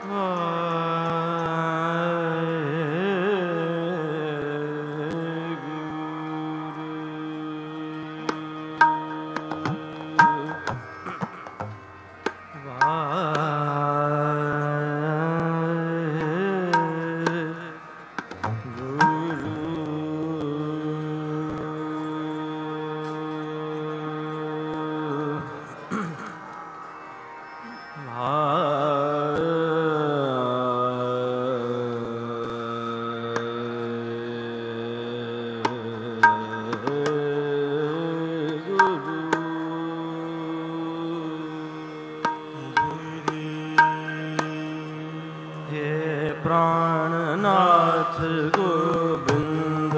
ਪ੍ਰਾਣਨਾਥ ਗੋਬਿੰਦ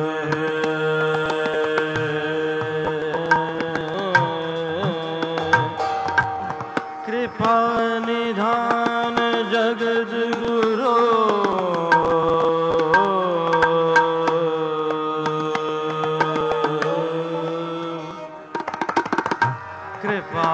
ਕਿਰਪਾ ਨਿਧਾਨ ਜਗਤ ਗੁਰੂ ਕਿਰਪਾ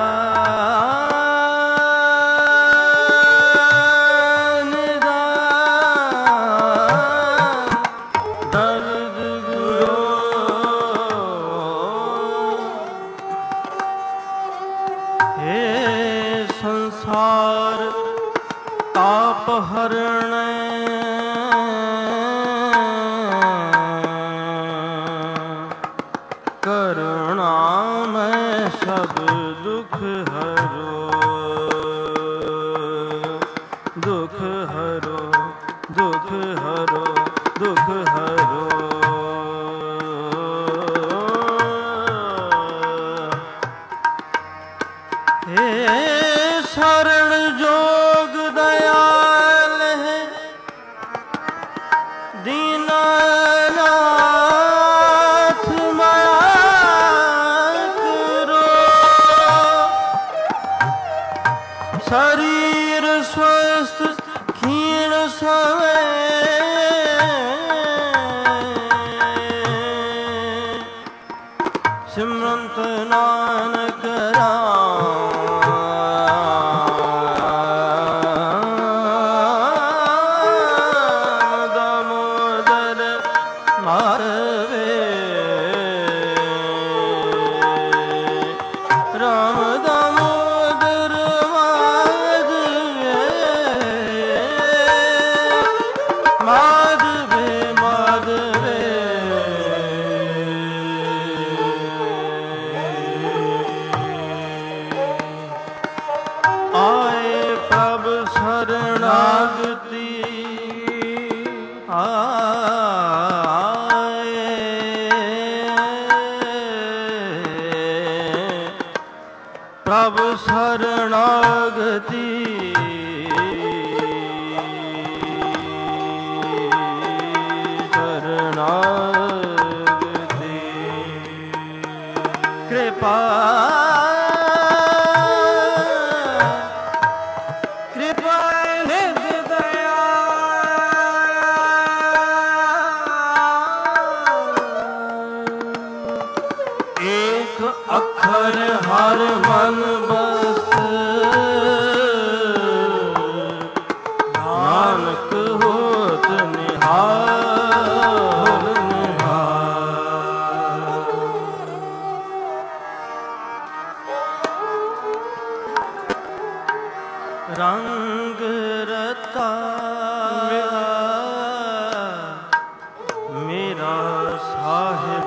ਸੰਸਾਰ ਤਾਪ ਹਰਣ ਕਰੁਣਾ ਮੈਂ ਸਭ ਦੁਖ ਹਰੋ ਦੁਖ ਹਰੋ ਦੁਖ ਹਰੋ ਦੁਖ ਹਰੋ ਸਰਣ ਜੋਗ ਦਇਆਲ ਹੈ ਦੀਨਾਨਾਥ ਮਾਇਆ ਕਰੋ ਸਰੀਰ ਸਵਸਥ ਖੀਣ ਸਵੇ ਸਿਮਰੰਤ ਨਾਨਕ ਆਏ ਪ੍ਰਭ ਸਰਣਾਗਤੀ ਆਏ ਪ੍ਰਭ ਸਰਣਾਗਤੀ ਸਰਣਾਗਤੀ ਕਿਰਪਾ ਅੱਖਰ ਹਰ ਮਨ ਬਸਤ ਨਾਨਕ ਹੋਤ ਨਿਹਾਲ ਨਿਹਾਲ ਰੰਗ ਰਤਾ ਮੇਰਾ ਸਾਹਿਬ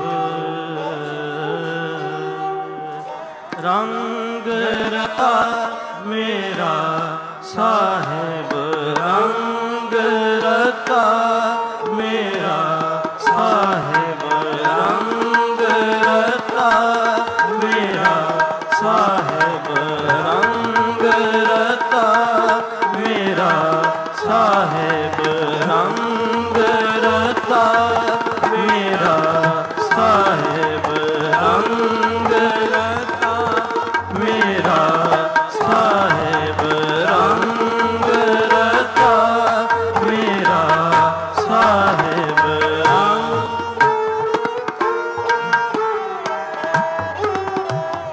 ਰੰਗ ਰਤਾ ਮੇਰਾ ਸਾਹਿਬ ਰੰਗ ਰਤਾ ਮੇਰਾ ਸਾਹਿਬ ਰੰਗ ਰਤਾ ਮੇਰਾ ਸਾਹਿਬ ਰੰਗ ਰਤਾ ਮੇਰਾ ਸਾਹਿਬ ਰੰਗ ਰਤਾ ਮੇਰਾ ਸਾਹਿਬ ਰੰਗ ਰਤਾ ਮੇਰਾ ਸਾਹਿਬ ਰੰਗ ਰਤਾ ਮੇਰਾ ਸਾਹਿਬ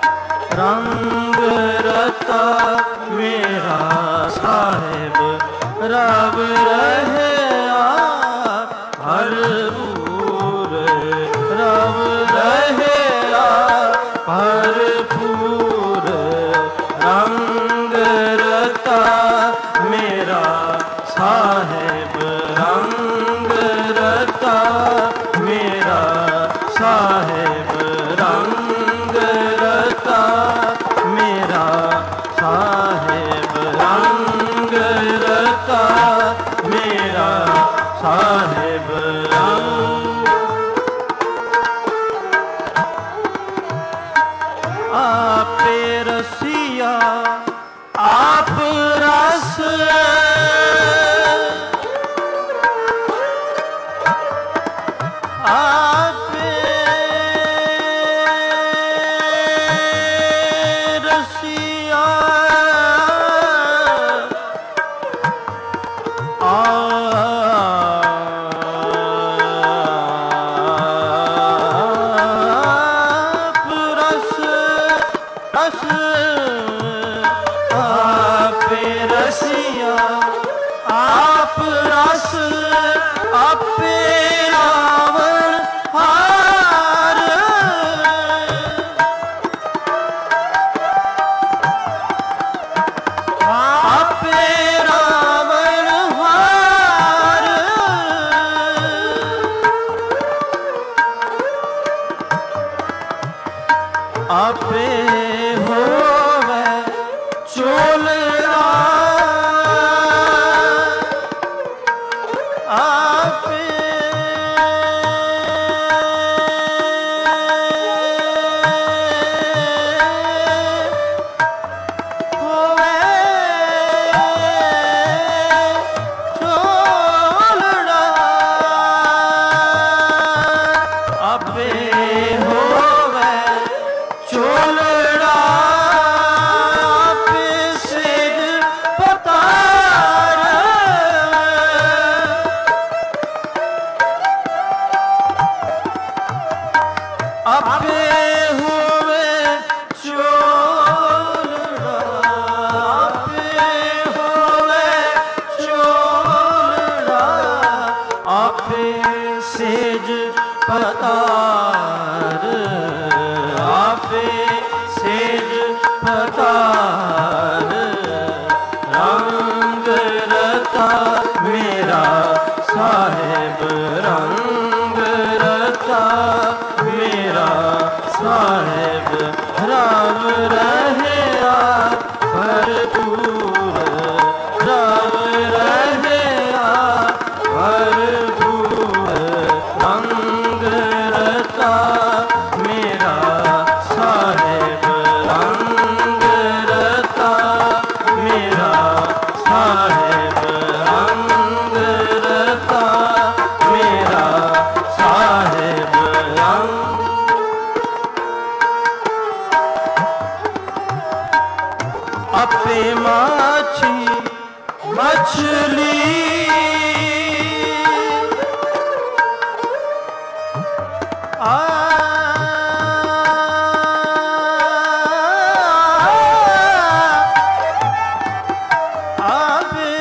ਰੰਗ ਰਤਾ ਮੇਰਾ ਸਾਹਿਬ रब रहया भरपूर, रब रहया भरपूर, रंग रता मेरा साहिब, रंग रता मेरा साहिब, रंग रता मेरा साहिब, रंग रता मेरा साहिब, रंग। आपे रसिया आप रस, आपे रसिया आप रस, रस आपे रसिया आप रस, आपे रावण हार, आपे रावण हार, आपे होवे चोलड़ा, आपे होवे चोलड़ा, आपे होवे चोलड़ा, आपे सिर पतार, आपे होवे चोलड़ा, आपे होवे चोलड़ा, आपे सेज पतार, आपे सेज पतार, रंग रता मेरा साहिब, रंग रता मेरा साहिब, रब रहया भरपूर, रब रहया भरपूर, रंग रता मेरा साहिब, रंग रता मेरा साहिब, रंग रता मेरा साहिब, रंग। आपे माछी मछली, आपे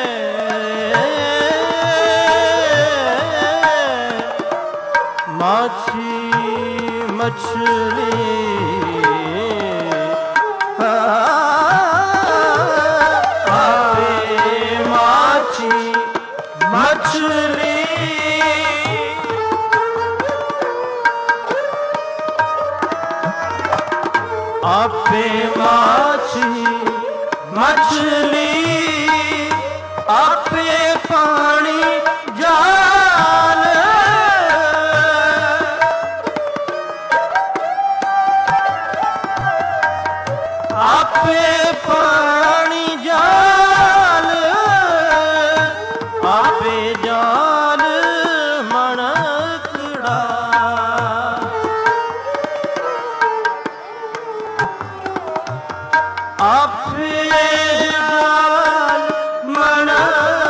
माछी मछली, आपे माछी मछली, आपे माछी मछली, आपे पानी जाल, आपे पानी जाल, आपे जाल मणकड़ा, आपे जाल मणकड़ा,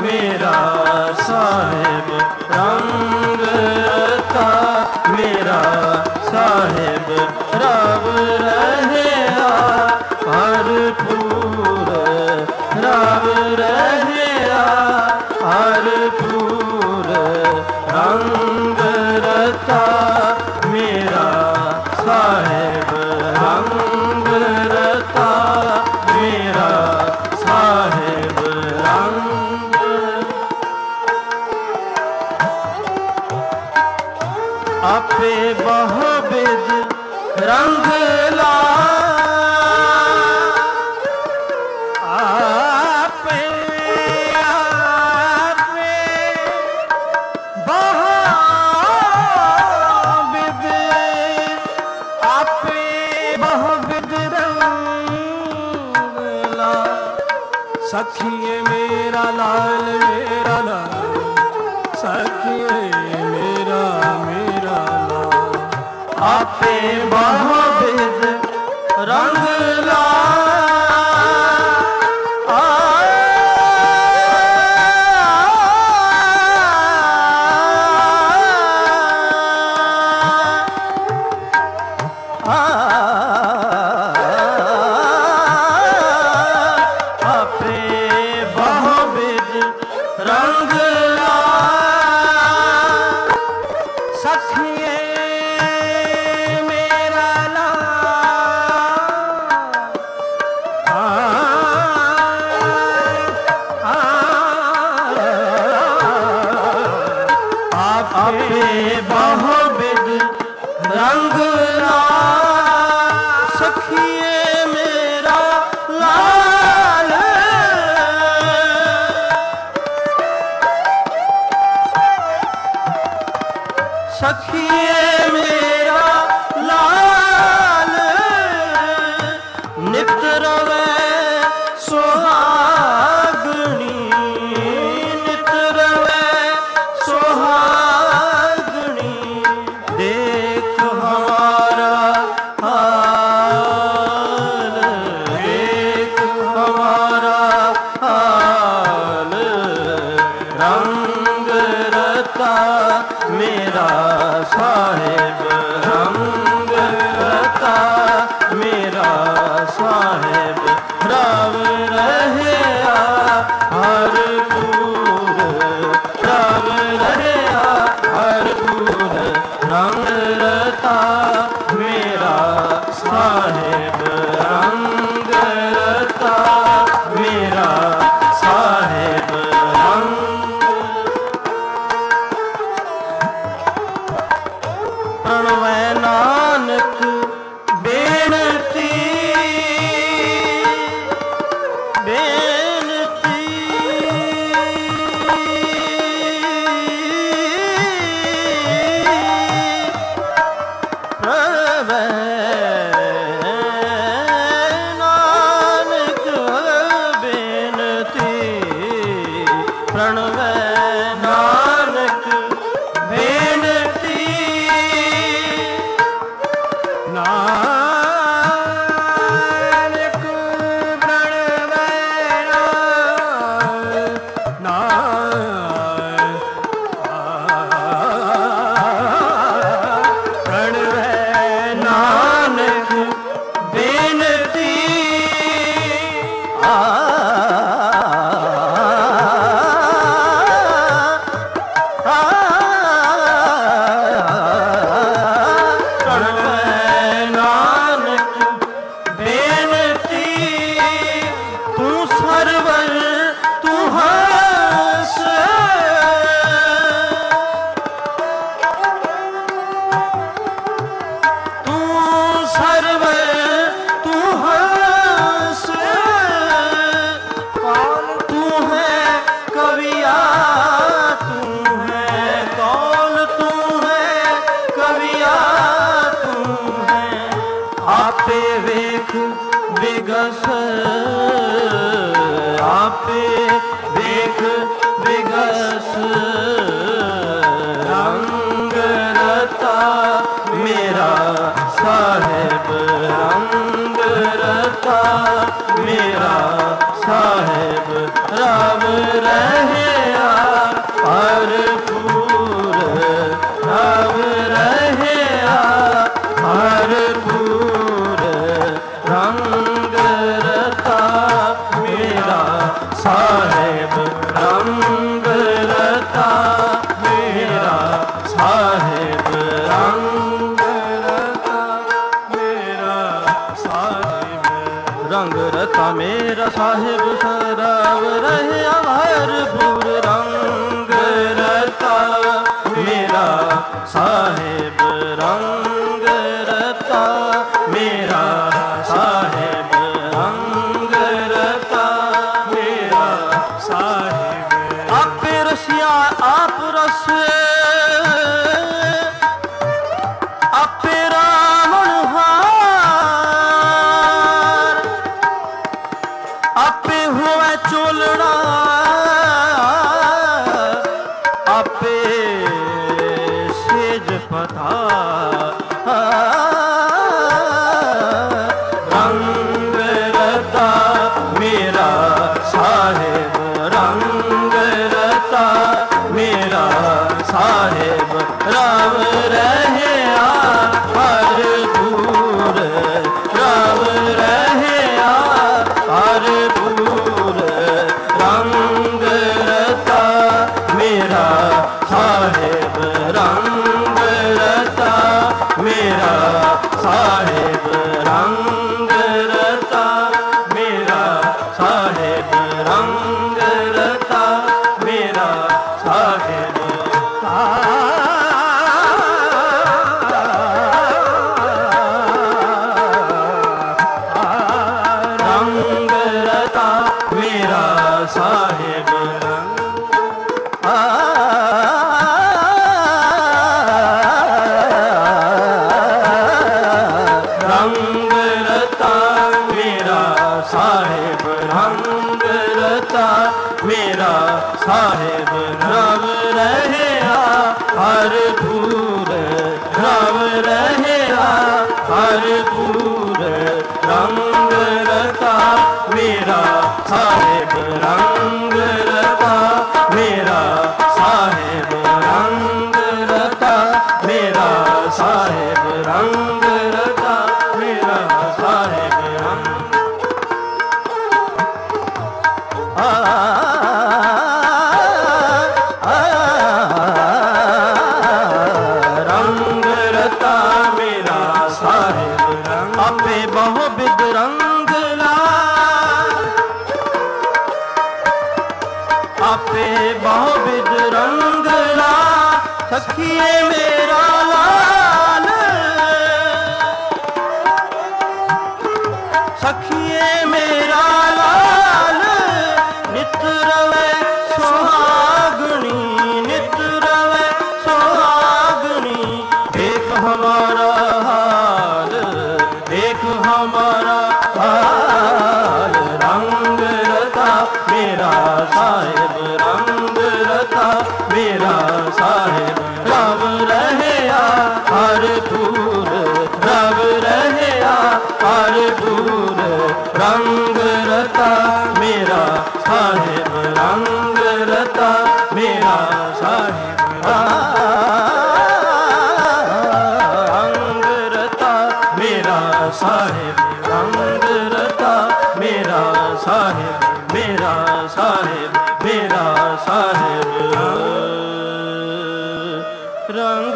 मेरा साहिब रंग रता मेरा साहिब रब रहया भरपूर रब रहया भरपूर रंग रता मेरा साहिब रंग रता मेरा साहिब रंग आपे बहुविध रंग ला आपे आपे बहुविध आपे बहुविध रंग ला सखिए मेरा लाल सखिए मेरा मेरा लाल आपे बहुविध रंग ला आपे बहुविध रंग ला सखिए मेरा आपे बहुविध रंग ला सखिए मेरा लाल सखिए मेरा लाल नित रवै सुहागणी नित रवै सुहागणी देख हमारा हाल देख हमारा हाल रंग रता मेरा साहिब रंग रता मेरा साहिब रब रहया भरपूर रब रहया भरपूर रंग रता मेरा साहिब रंग रता मेरा साहिब रंग प्रणवै नानक बेनती बेनती प्रणवै नानक बेनती प्रणवै नानक बेनती नानक प्रणवै प्रणवै नानक बेनती आपे वेख विगस आपे वेख विगस रंग रता मेरा साहिब रंग रता मेरा साहिब रब रहे मेरा साहिब सराव रहे भरपूर रंग रता मेरा साहिब रंग रता मेरा साहिब रंग रता मेरा साहिब। आप रसिया आप रस आप रावण हार आपे हुआ चोलड़ा आपे सेज पता रंग रता मेरा साहिब रंग रता मेरा साहिब राव रहे हरपूर राव रहे हरपूर रंग रता मेरा साहिब रंग रता मेरा साहिब रंग रता मेरा साहिब रंग रता मेरा साहिब रंग रता मेरा साहिब रंग रता मेरा साहिब रंग रता मेरा साहिब रव रहे हरपूर रव रहे हरपूर रंग रता मेरा साहिब रंग रता मेरा साहिब रंग रता मेरा साहिब रंग रता मेरा साहिब रंग रंग रता मेरा साहिब रंग आपे बहु बिद रंग ला आपे बहु बिद रंग ला सखिए मेरा लाल सखिए मेरा लाल नित रवे सुहागनी नित रवे सुहागनी देख हमारा हाल देख हमारा हाल रंग रता मेरा साहिब रंग रता मेरा साहिब रव रहे हरपूर रव रहे हरपूर रंग रता मेरा साहिब रंग रता मेरा साहिब रंग रता मेरा साहिब रंग रता मेरा साहिब मेरा साहिब मेरा साहिब रंग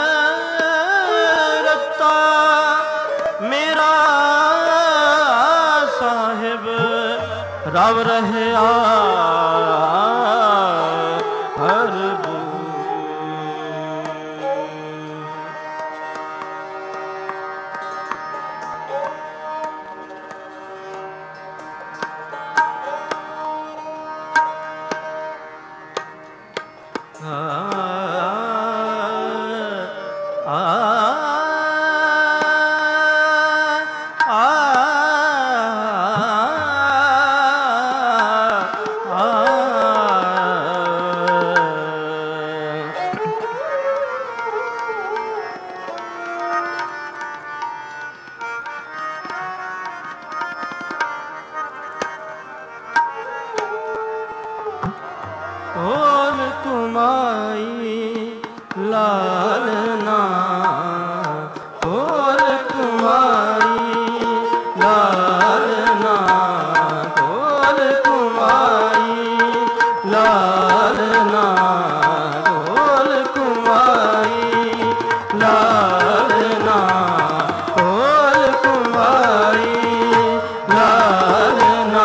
रता मेरा साहिब रव रहे हरपूर लालना बोल कुमारी लालना बोल कुमारी लालना बोल कुमारी लालना बोल कुमारी लालना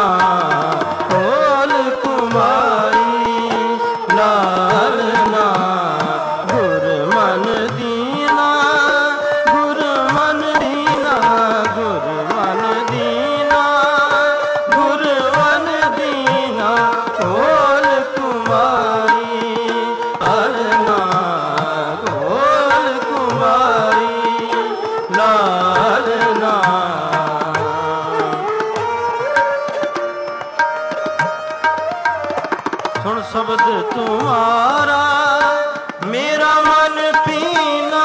शब्द तुम्हारा मेरा मन पीना,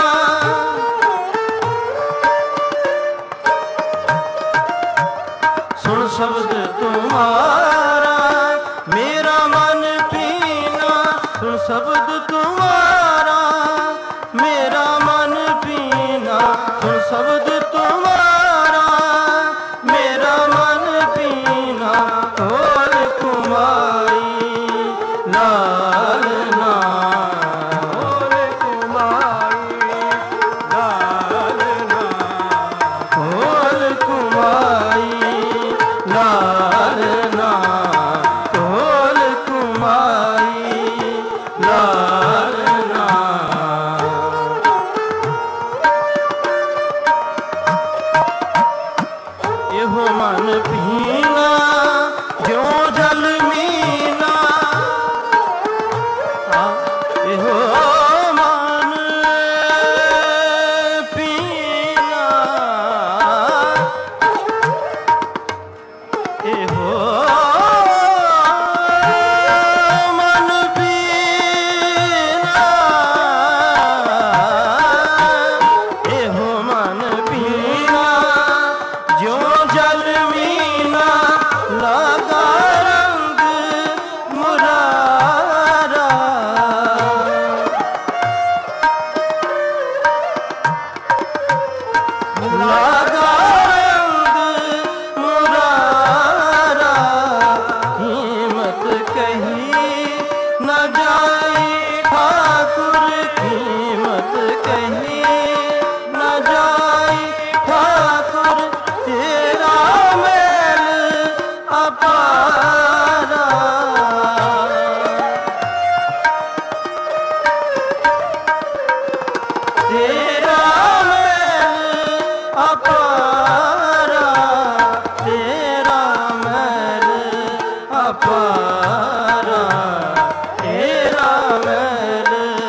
सुन शब्द तुम्हारा मेरा मन पीना, सुन शब्द तुम्हारा मेरा मन पीना, सुन शब्द तुम्हारा मेरा मन पीना। ढोल कुमारी लालना, ढोल कुमारी लालना, ढोल कुमारी लालना, ढोल कुमारी लालना। एहो मन पीना ज्यों जल मीना, एहो मन पीना, एहो मन पीना, एहो मन पीना ज्यों जल मीना, लगा रंग मुरारा, लगा रंग मुरारा। कीमत कही न जाए ठाकुर, कीमत कही न जाए ठाकुर, तेरा मैल अपारा, तेरा मैल अपारा, तेरा मैल अपारा, तेरा मैल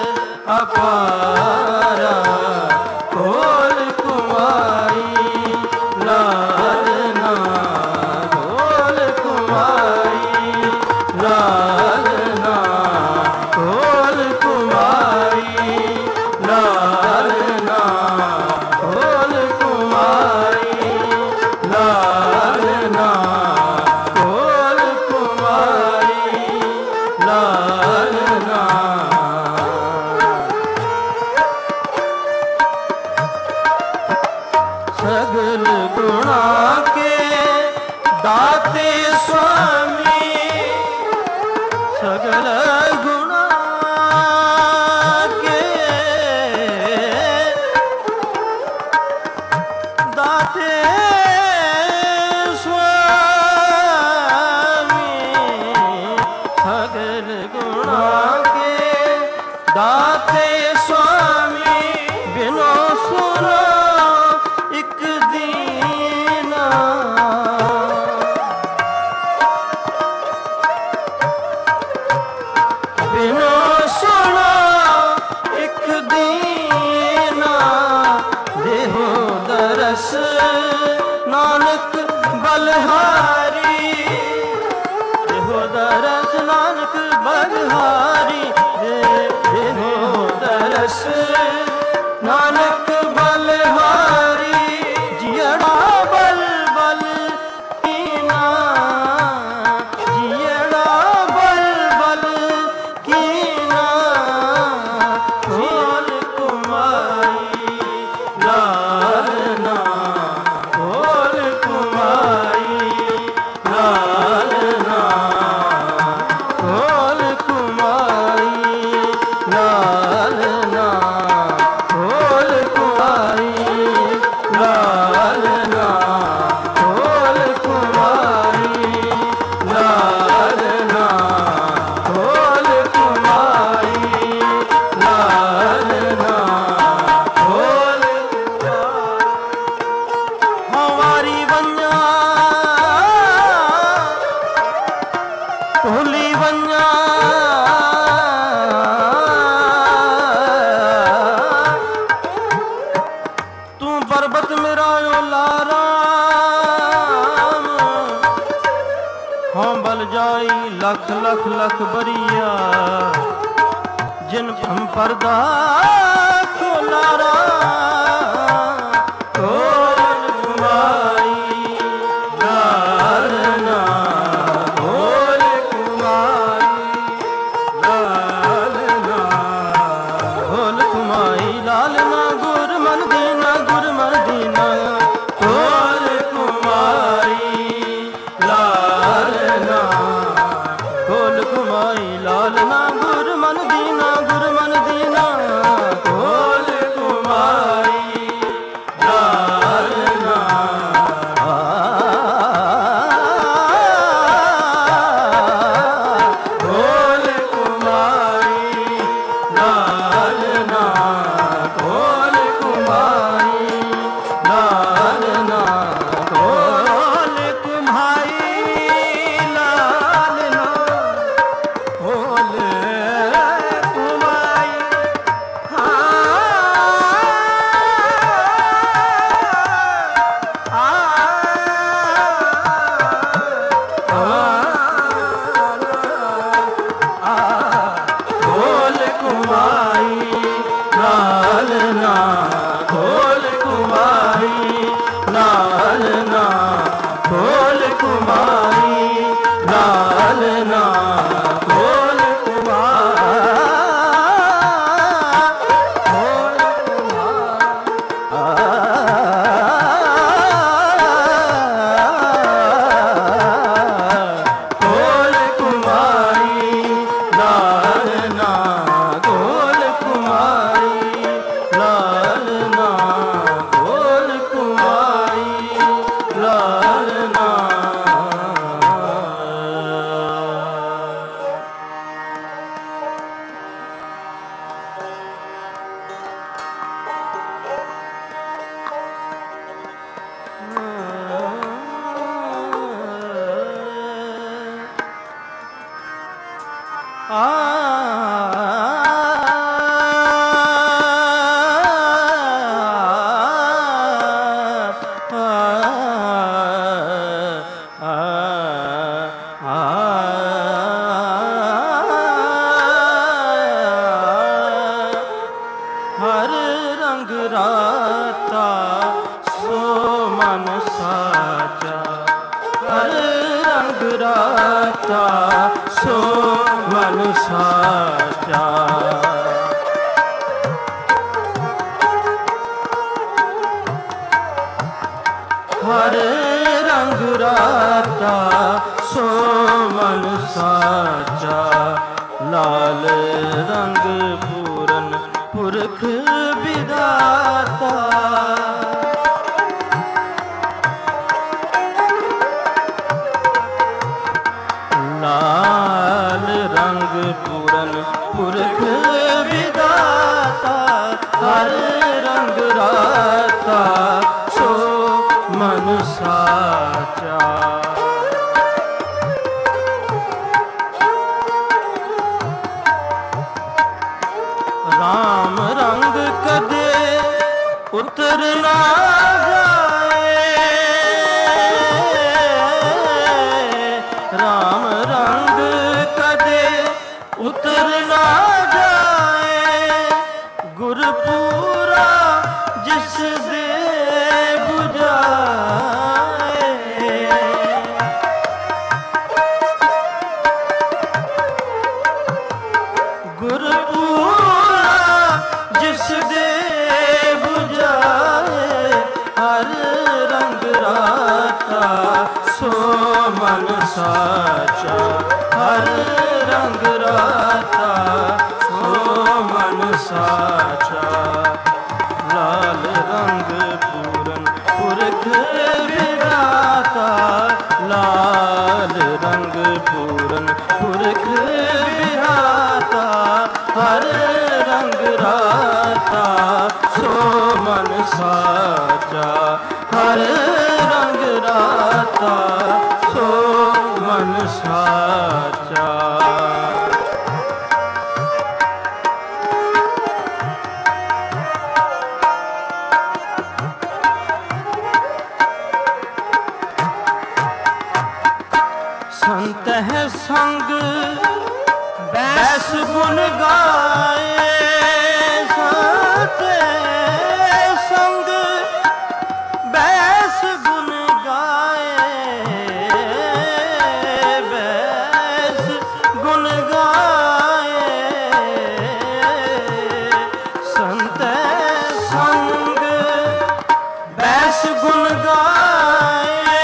अपारा। ढोल कुमारी लालना, ढोल कुमारी लालना, ढोल कुमारी लालना, ढोल कुमारी लालना, ढोल कुमारी लालना। सगल गुणा के दाते स्वामी, सगल गुणा के दाते स्वामी, सगल गुणा के दाते स्वामी, बिनो सुनो एक दीना, बिनो सुनो एक दीना। देहो दरस नानक बलहारी, देहो दरस नानक बलहारी, देहो दरस नानक बलहारी। जियड़ा बल बल कीना, जियड़ा बल बल कीना। ढोल कुमारी लालना, ढोल कुमारी लालना, ढोल कुमारी लख लख लख बरिया जिन भ्रम पर्दा खोलारा खोल कुमारी लालना खोल कुमारी लालना खोल कुमारी लालना गुर मन दीना गुर मन दीना खोल कुमारी लालना खोल कुमारी लालना गुर मन दीना गुर मन दीना खोल कुमारी लालना खोल कुमारी लालना खोल कुमारी लालना खोल कुमारी लालना खोल कुमारी खोल कुमारी लालना खोल कुमारी लालना खोल कुमारी लालना खोल खोल कुमारी लालना खोल कुमारी लालना खोल कुमारी लालना हर रंग राता सो मन साजा हर रंग राता सो मन साजा हर रंग राता सो मन साजा लाल रंग पूरन पुरख विधाता लाल रंग पूरन पुरख विधाता हर रंग राता सो मन साचा राम रंग कदे उतर ना जाए राम रंग कदे उतर ना जाए गुरपूरा जिस दे बुझाए गुरपूरा जिस दे बुझाए हर रंग राता सो मन साचा हर रंग राता सो मन साचा लाल रंग पूरन पुरख विधाता लाल रंग पूरन पुरख विधाता हर रंग राता सो मन साचा हर रंग राता सो मन साचा संत है संग बैस गुण गाए साते संग बैस गुण गाए बैस गुण गाए संत संग बैस गुण गाए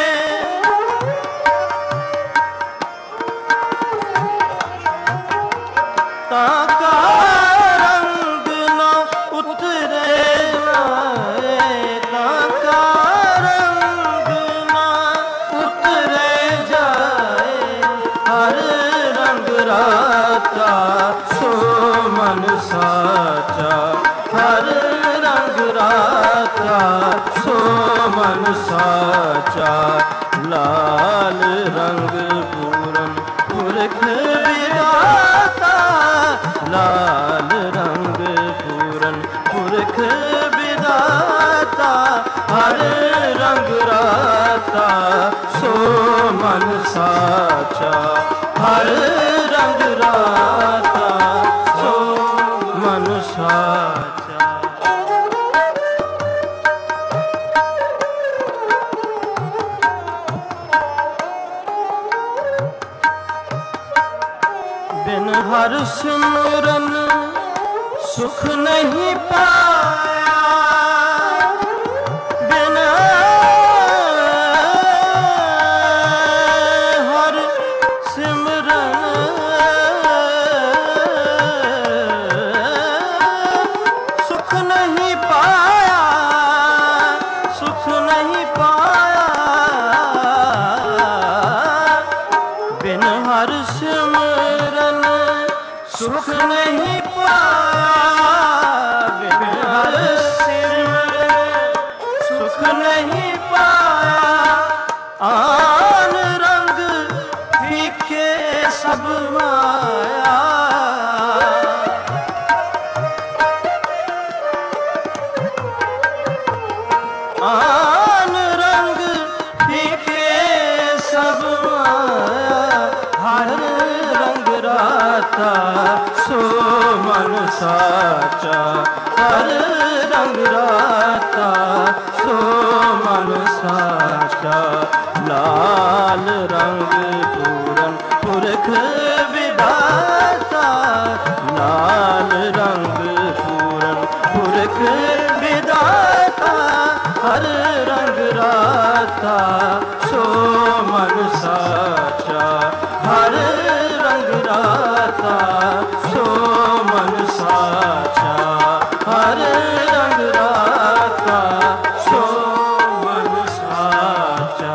ताका रंग न उतरे जाए ताका रंग न उतरे जाए हर रंग राता सो मन साचा हर रंग राता सो मन साचा लाल रंग पूरन पुरख विधाता लाल रंग पूरन पुरख विधाता हर रंग राता सो मन साचा हर रंग राता सो मन साचा। बिन हर सिमरन सुख नहीं पाया बिन हर सिमरन सुख नहीं पाया सुख नहीं पाया बिन हर सिमरन सुख नहीं पाया बिन हर सिमरन सुख नहीं पाया आन रंग फीके सब माया आन रंग फीके सब माया हर रंग राता सो मन साचा हर रंग राता सो मन साचा लाल रंग पूरन पुरख विधाता लाल रंग पूरन पुरख विधाता हर रंग राता सो मन साचा हर रंग राता सो मन साचा हर रंग राता सो मन साचा।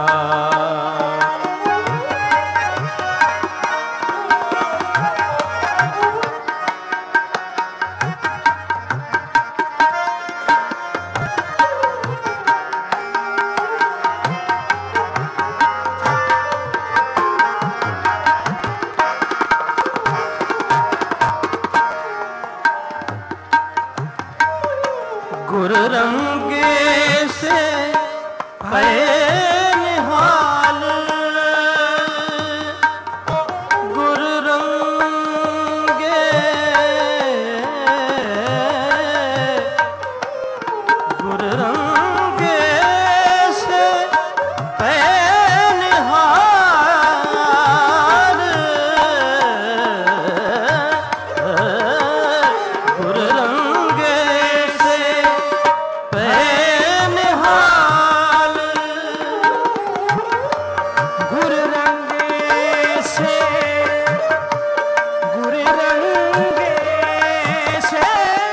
गुर रंगे से भय निहाल गुर रंगे गुर रंगे से भय निहाल गुर रंगे से निहाल गुर रंगे से गुर रंगे से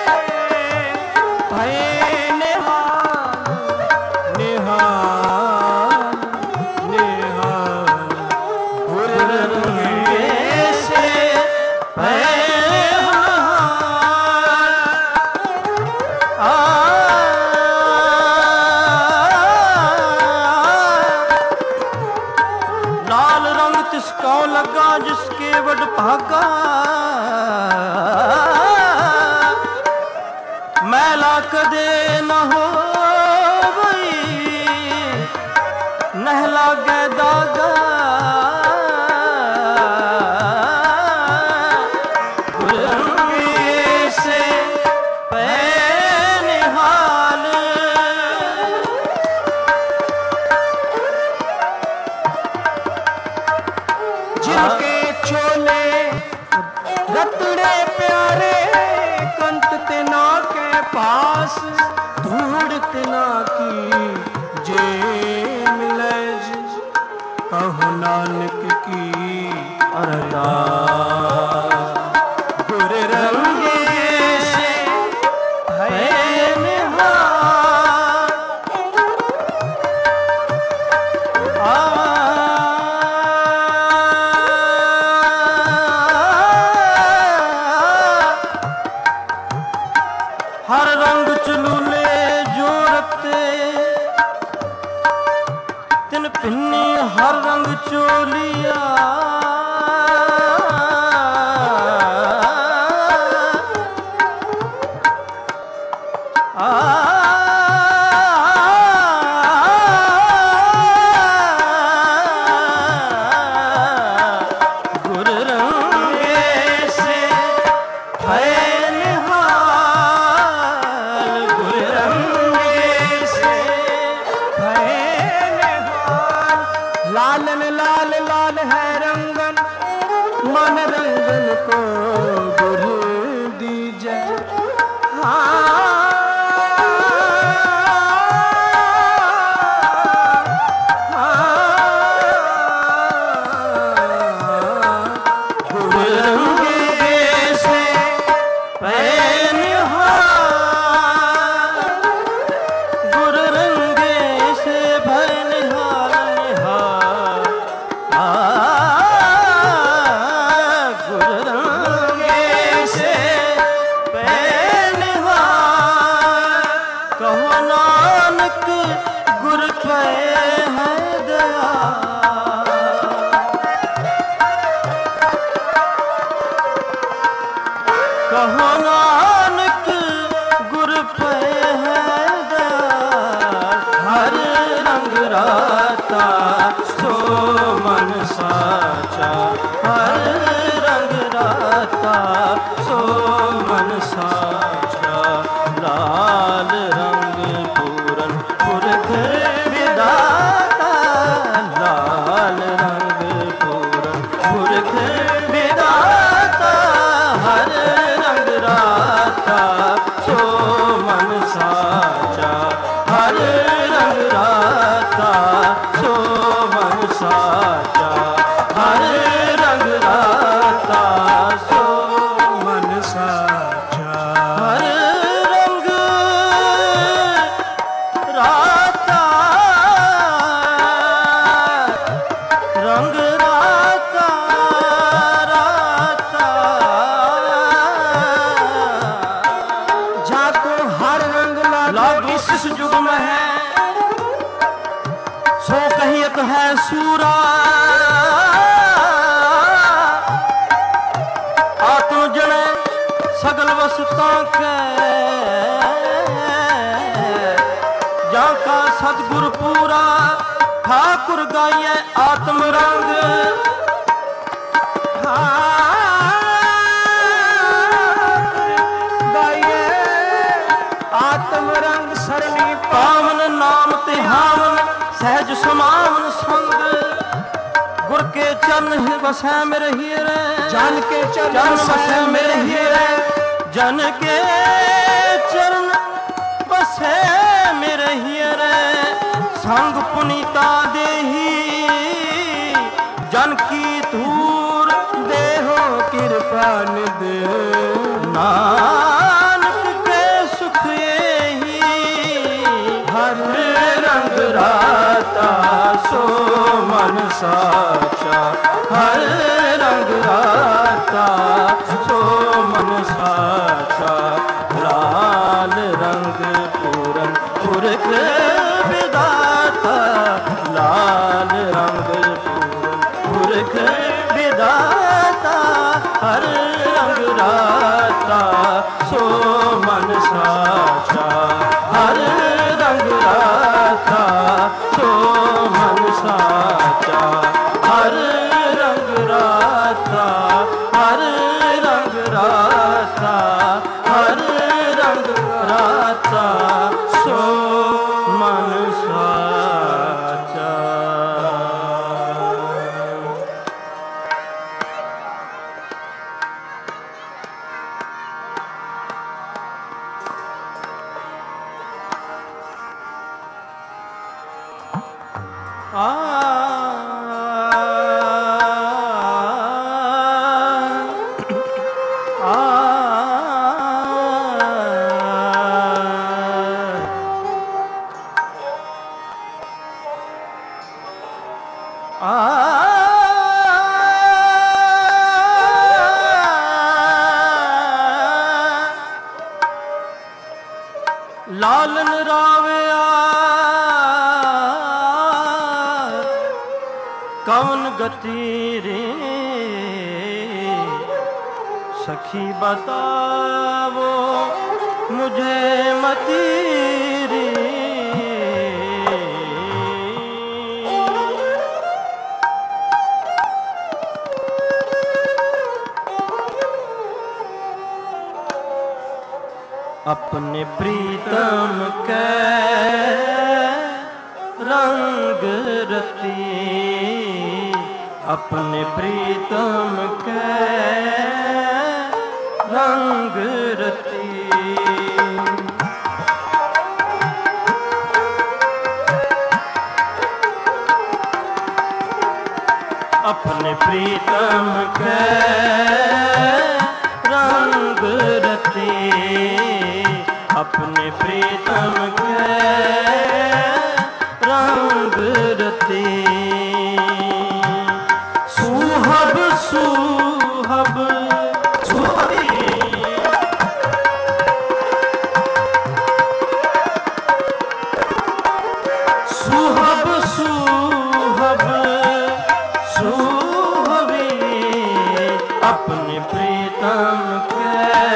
भय निहाल निहाल निहाल गुर रंगे से भय लाल रंग तिसको लगा जिसके वड भागा मैला कदे न हो गई नहला गए दागा रतड़े प्यारे कंत तिना के पास, धूड़ तिना की जे मिले कहो नानक की अरदास। गुर रंगे से है निहार, हर रंग चलूले जो रखते तिन पिन्नी हर रंग चोलिया। गुर रंगे से है निहाल, गुर रंगे से है निहाल। लालन लाल लाल है रंगन, मन रंगन को गुर दीजे। कहो नानक गुर पे है दयाल, हर रंग राता सो मन साचा, हर रंग राता सो मन साचा। लाल रंग पूरन पुरख विदाता, लाल रंग पूरन पुरख विदाता, हर राता सो मन साचा, हर रंग राता सो मन साचा, हर रंग राता सो मन साचा, हर रंग राता, रंग राता राता। जाको हर रंग लागी इस युग में है, सो कहियत है सूरा। आत्म जने सगल वसता के, जाका सतगुर पूरा ठाकुर गाइए आत्म रंग। आत्म रंग सरणी पावन, नाम तिहावन सहज समावन संग। गुर के चरण बसै मेरे हीरे, जन के चरण बसै मेरे हीरे, जन के चरण बसै मेरे हीरे। संग पुनीता देही जन की धूर, देहो कृपा निध नानक के सुख यही। हर रंग राता सो मन साचा, हर रंग राता सो मन साचा। लाल रंग पूरन पुरख विदाता, लाल रंग पूरन पुरख विदाता, हर रंग राता सो मन साचा, हर रंग राता सो मन साचा, हर रंग राता, हर रंग राता, हर रंग राता सो मन साचा। लालन रावया कौन गति रे सखी बतावो मुझे मती रे। अपने प्रीतम के रंग रती, अपने प्रीतम के रंग रती। अपने प्रीतम के रंग रती, अपने प्रीतम के रंग रती। सुहब सुहब सुहब सुहब सुहबी अपने प्रीतम के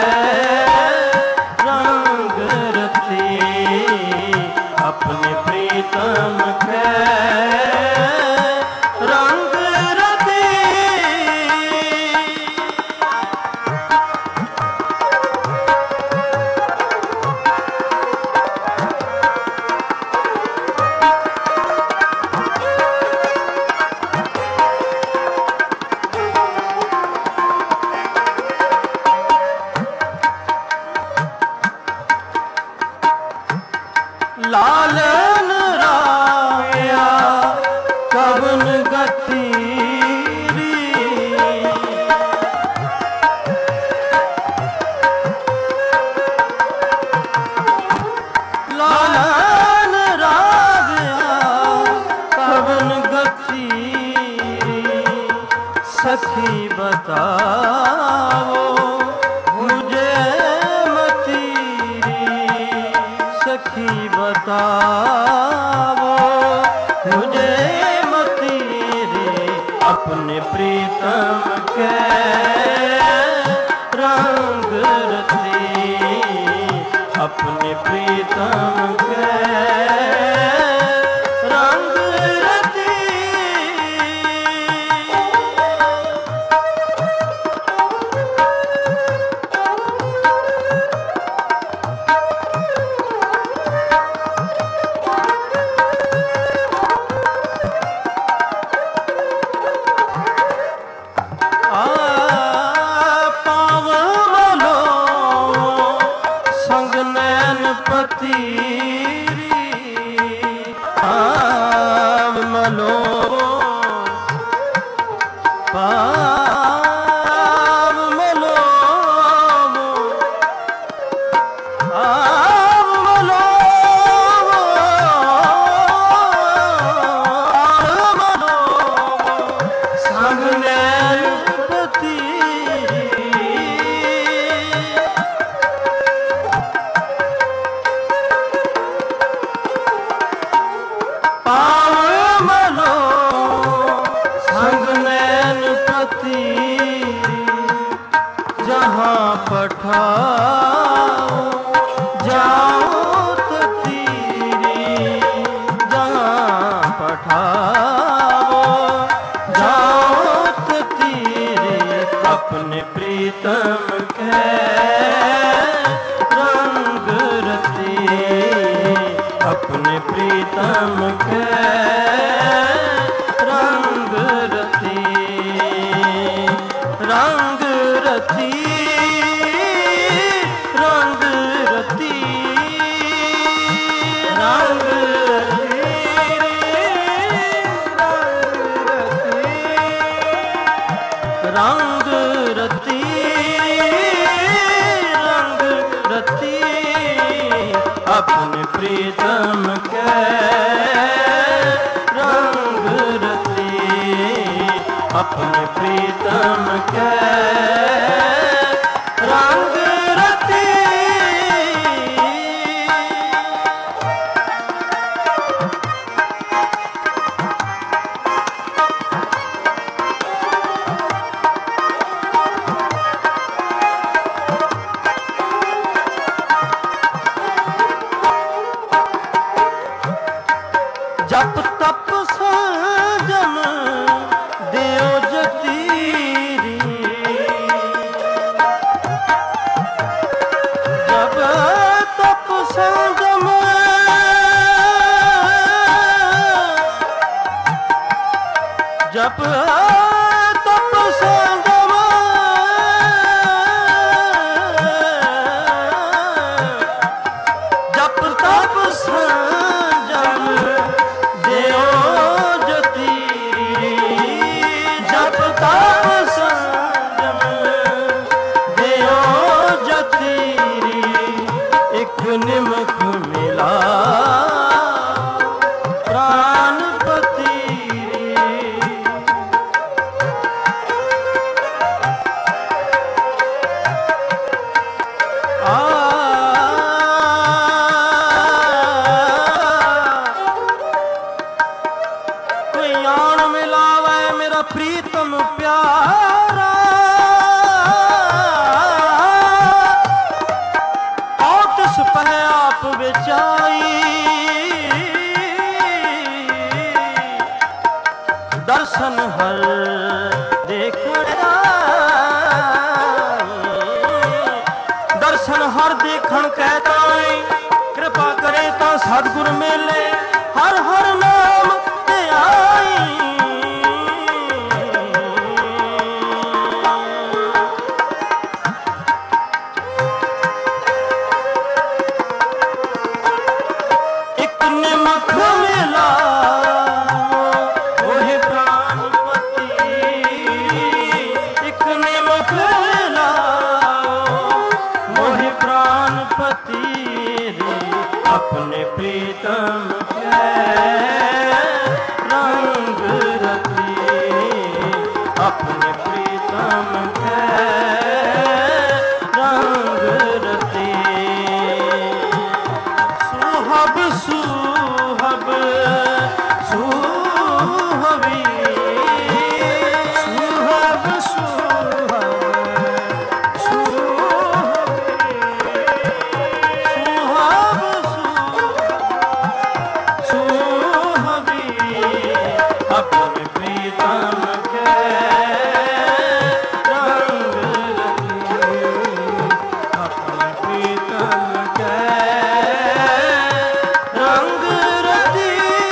रंग रती, अपने प्रीतम के रंग रती। लालन रावया कवन गति री, लालन रावया कवन गति सखी बताओ मुझे मती री। सखी बताओ मुझे मती रे अपने प्रीतम के रंग रती, अपने प्रीतम के रंग रती। पाव मलो पाव मलो पाव मलो संगने पति पावमलो संग नैन पति जहाँ पठाओ जाओ तीरी, जहाँ पठाओ जाओ तीरी। अपने प्रीतम के रंग रती, अपने प्रीतम के रंग रती, रंग रती, रंग रती, रंग रंग रती, रंग रती। अपने प्रीतम के रंग रती, अपने प्रीतम के रंग रती। जप तप संगम जप तप संजम देओ जति जप तप संजम देओ जति एक निमख मिला प्रीतम प्यारा तिस पह आप बिचाई दर्शन हर देखण दर्शन हर देखण कहता कृपा करे ता सतगुर मेले हर हर नाम ते आई अपने प्रीतम के रंग रती अपने प्रीतम के रंग रती सुहब सुहब सुहबी सुहब सुहब अपने प्रीतम के रंग रती अपने प्रीतम के रंग रती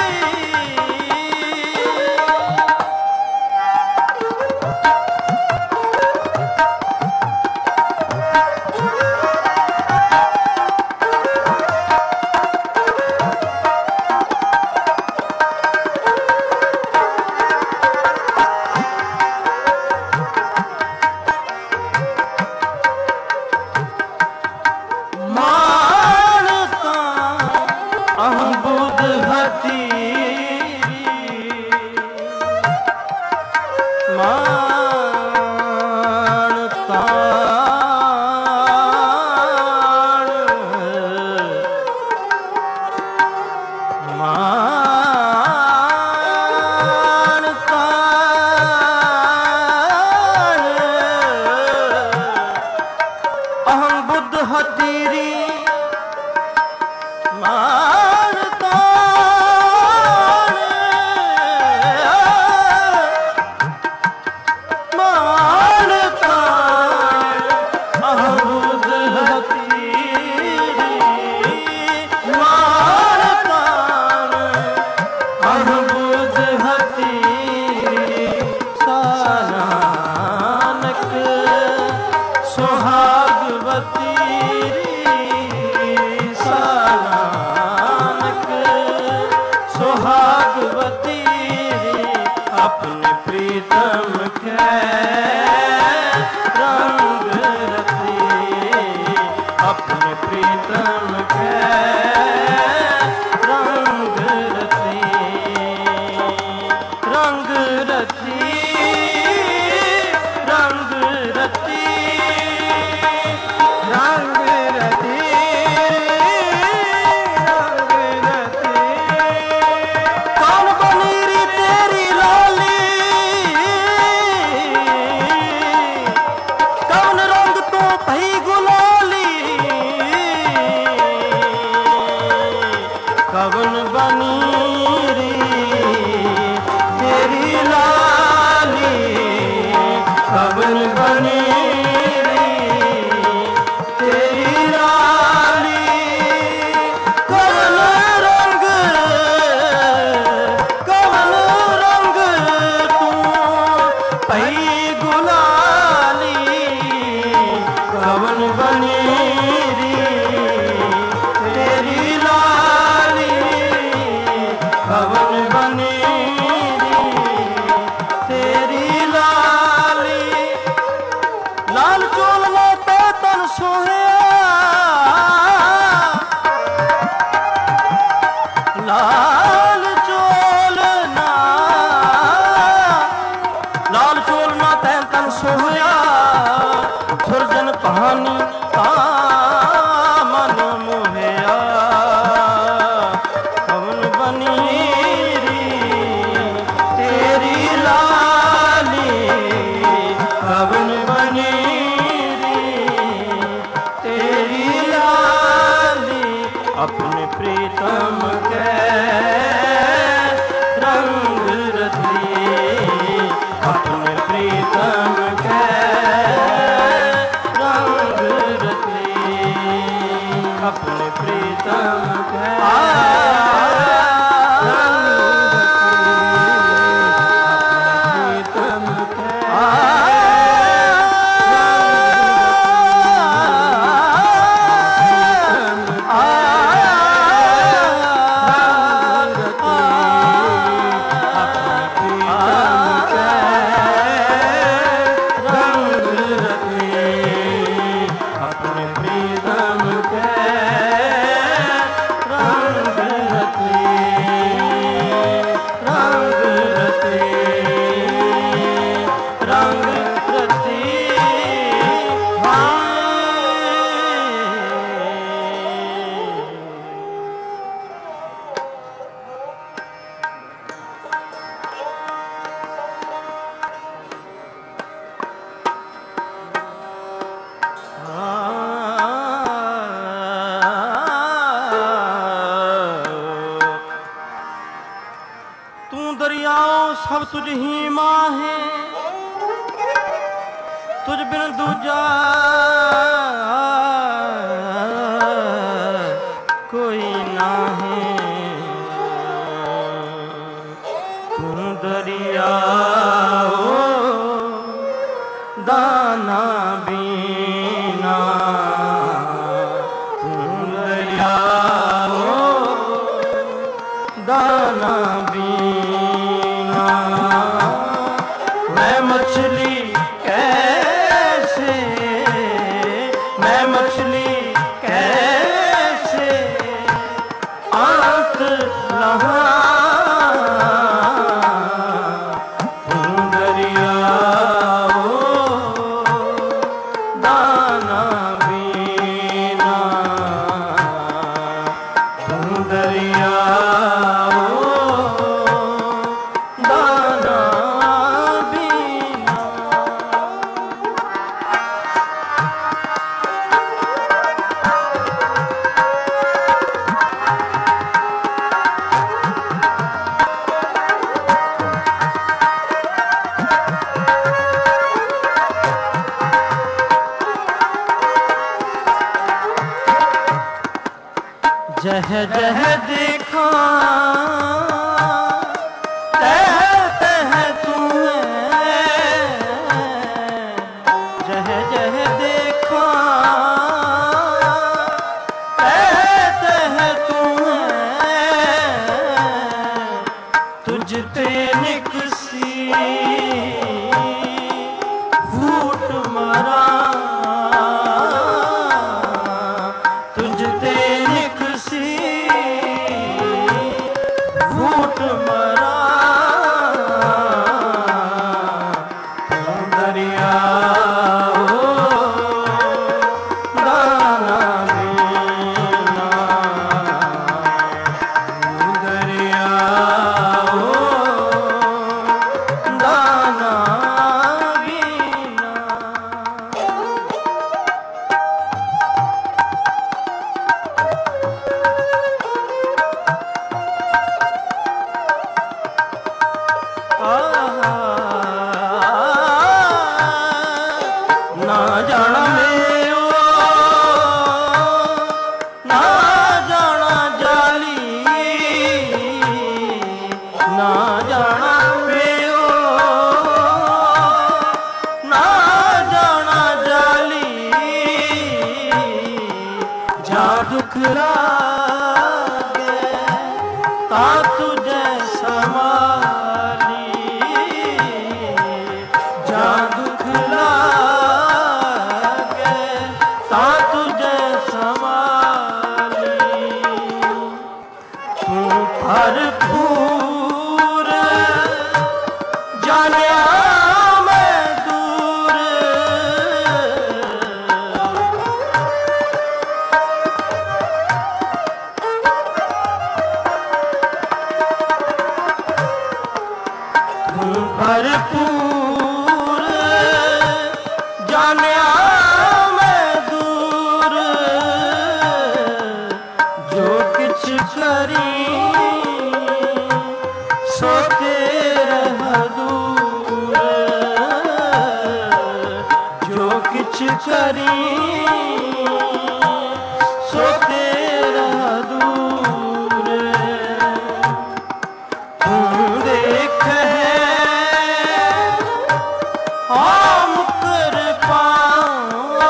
अपने प्रीतम के रंग रती अपने प्रीतम के रंग रती रंग रती रंग रती रंग रती कौन बनीरी तेरी लाली कौन रंग तो भई गुलाली कवन बनी री तेरी लाली, कवन बनी री तेरी लाली। लाल चोल ना ते तन सोहया, लाल चोल ना, लाल चोल ना तैन तन सोहया। सुरजन कहानी ता मन मोहया, कवन बनी री तेरी लाली, कवन बनी री तेरी लाली। अपने प्रीतम के रंग रती, अपने प्रीतम के रंग रती, अपने प्रीतम के रंग रती, अपने प्रीतम के सब तुझ ही माहे, तुझ बिन दूजा कोई ना है। तू दरिया ओ दाना बीना, तू दरिया ओ दाना बीना। मैं मछली कैसे, मैं मछली कैसे आंत लहा, तू दरिया ओ दाना बीना, तू दरिया जह जह देखा तह तह तू है, जह जह देखा तह तह तू है। तुझ ते निकसी फूट मरा, तुझ ते निकसी दुख लागे ता तुझे संभाली, जा दुख लागे ता तुझे संभाली। तू भरपूर जानिया मैं दूर, तू भरपूर जानिया मैं दूर, जो किछ करी सो तेरे हजूर, जो किछ करी सो तेरे हजूर। तू देख है हम कृपाओं,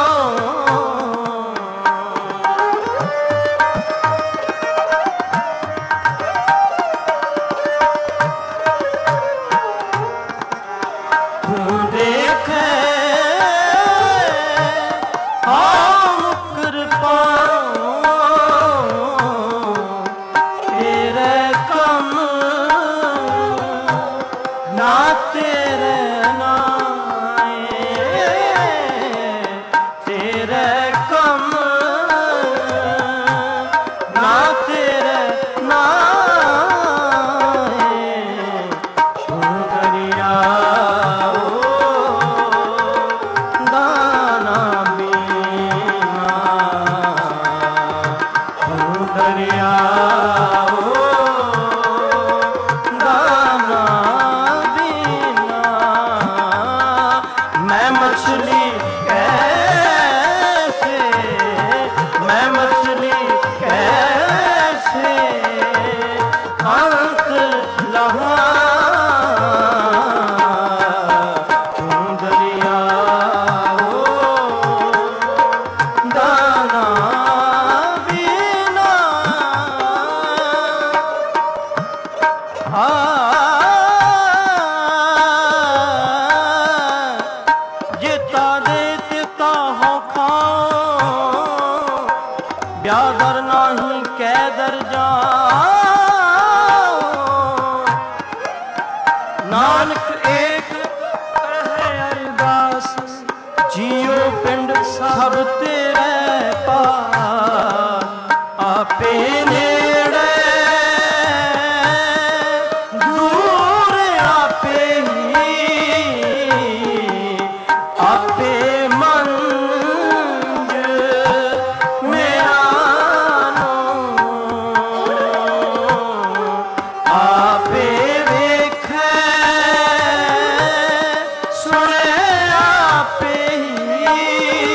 तू देख हम कृपाओं, तेरे कम ना तेरे नाए, तेरे कम ना तेरे नाए। तू दरिया दाना बीना, तू दरिया दाना बीना। मैं मछली कैसे, मैं मछली कैसे अंत लहा, तू दरिया दाना बीना। जिता दे तिता हो खाओ, ब्यादर नाही कैदर जाओ। नानक एक कहे अरदास, जियो पिंड सब तेरे पास। आपे नेड़े दूर आपे ही, आपे मंज मेरा नो, आपे वेखे सुने आपे ही,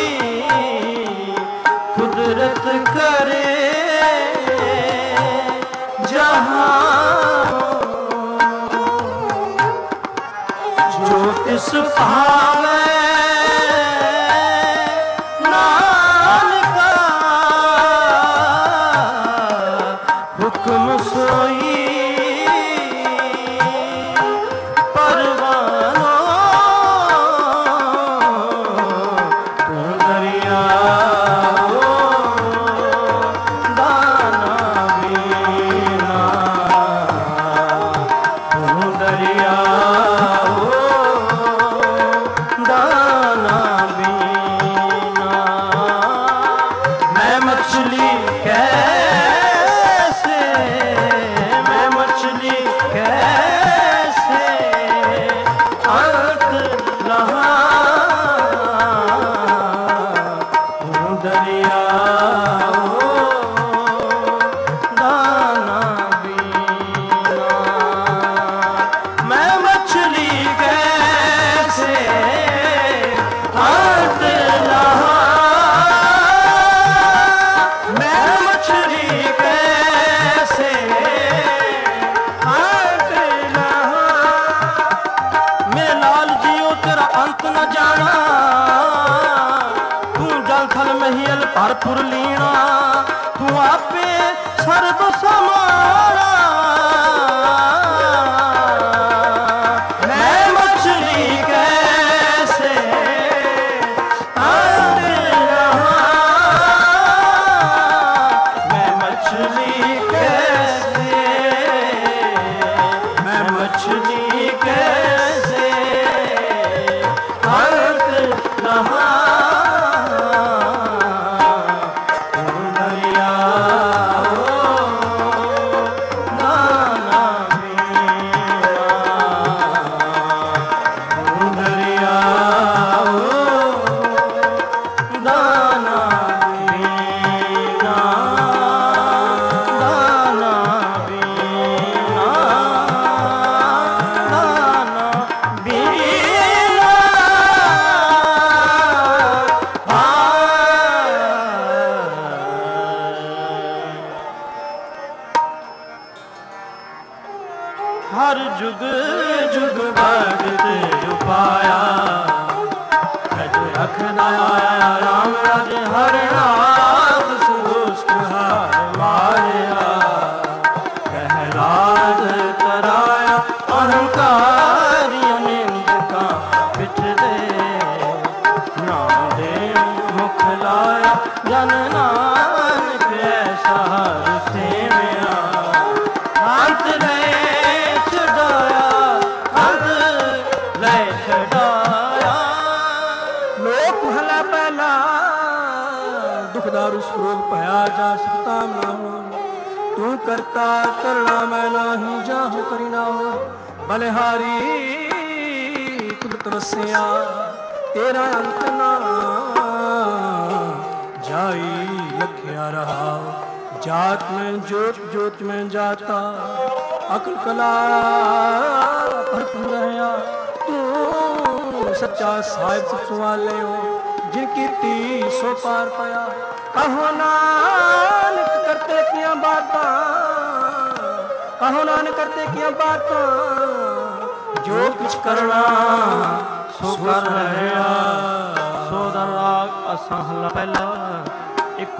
कुदरत करे जहां। जो तिस भावे नानका, हुक्म सोई परवानो। तू दरिया दाना बीना, तू दरिया दाना बीना। मैं मछली कैसे, मैं मछली कैसे अंत लहा, तू दरिया दाना बीना। मैं मछली कैसे अंत लहा, मैं मछली कैसे अंत लहा। मैं लाल जियो तेरा अंत न जाना, तू जल थल में ही अल ਹਰਪੁਰ ਲੀਣਾ ਤੂੰ ਆਪੇ ਸਰਬ ਸਮਾਣਾ। ਮੈਂ ਮਛਲੀ ਕੈਸੇ ਆਂਦੇ ਰਹਾਂ, ਮੈਂ ਮਛਲੀ ਕੈਸੇ, ਮੈਂ ਮਛਲੀ कैसे अंत रहा। दरिया नाना दरिया दाना हर जुग जुग भगत उपाया, रज रखना आया राम रज हर नाथ सुदुष्ट हार मारिया। कहलाज कराया अहंकारियों निंद का पिठ दे, नाम दे मुख लाया जन नानक ऐसा हर सेवया। अंत रहे लोक महला पहला दुखदारु स्वरूप भया जा सकता ना हो। तू करता करना मैं नाही जाहु करी ना हो। बलिहारी कुदरत रसिया तेरा अंत ना जाई लखिया रहा। जात में जोत जोत में जाता अकल कला भरपूर रहा। तू सच्चा साहिब सवाले हो जिन कीर्ति सो पार पाया। कहो नानक करते किया बातां, कहो नानक करते किया बातां, जो कुछ करना सो कर रहा। सो दा राग असां हला पहला एक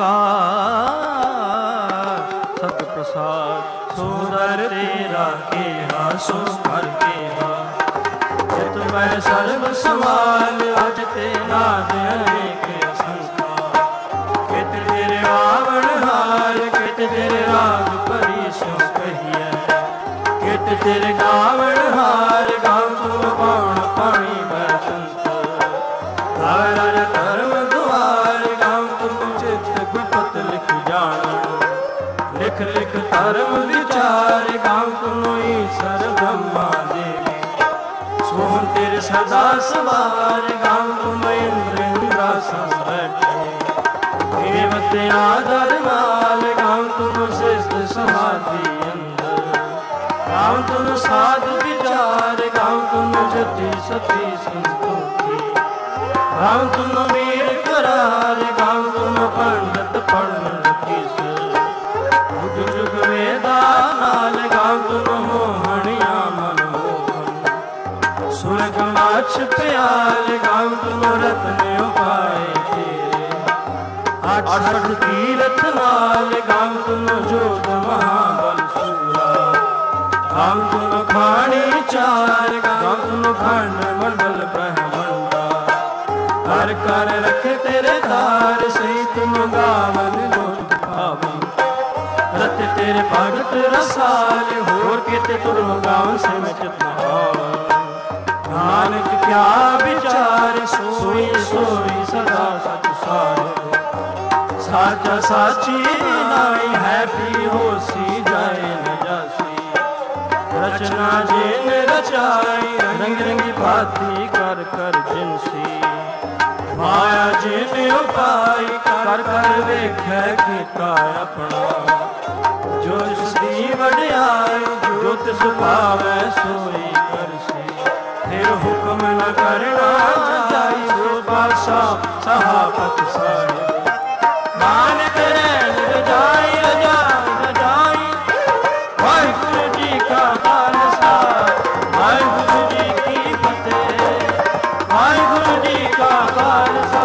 ओंकार सत प्रसाद। सो दर तेरा केहा सो कर केहा, चित मैं सर्व समाल अज ते नाद अनेक संसार। कित तेरे आवण हार कित तेरे राग परी सो कहिए। कित तेरे गावण हार गाव तुम पाण पाणी बसंत। हर हर धर्म द्वार गाव तुम चित गुपत लिख जान। लिख लिख धर्म विचार गाव तुम ईश्वर ब्रह्मा देवी। सोहन तेरे सदा सवार गाव तुम इंद्र इंद्रासन बैठे। देवते आदर नाल गाव तुम शिष्ट समाधि अंदर। गाव तुम साधु विचार गाव तुम जति सती संतोखी। गाव तुम वीर करार गाव तुम पंडित पढ़ रखीस। जुग जुग वेदा नाल गाव तुम मोहनिया मनमोहन। सुरग माछ प्याल गाव तुम रत्न उपाय तेरे। आठ तीरथ नाल गाव तुम जोग महाबल सूरा। गाव तुम खाणी चार गाव तुम खंड मंडल ब्रह्मंडा। कर कर रख तेरे तार सही तुम गावन लोक पावन। रत तेरे भगत रसाल होर केते तुम गावन से मैं चित महावन। नानक क्या विचार सोई सोई सदा सच सार। साचा साची नाई है भी होसी जाए न जासी। रचना जिन रचाई रंग रंगी भांति कर कर जिनसी। माया जिन उपाय कर कर वेखै कीता अपना। जो जिसदी वड्याई जो तिस भावै सोई करसी। फिर हुक्म न करना जाई सो बादशाह सहापत साहिब। नानक रैन रजाई रजाई रजाई। वाहिगुरू जी का खालसा वाहिगुरू जी की फतेह। वाहिगुरू जी का खालसा